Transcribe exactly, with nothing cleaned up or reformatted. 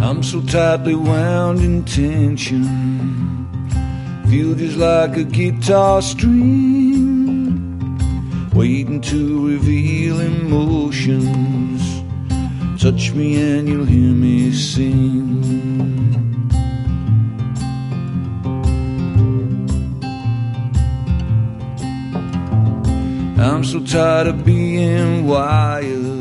I'm so tightly wound in tension, feel just like a guitar string, waiting to reveal emotions. Touch me and you'll hear me sing. I'm so tired of being wired,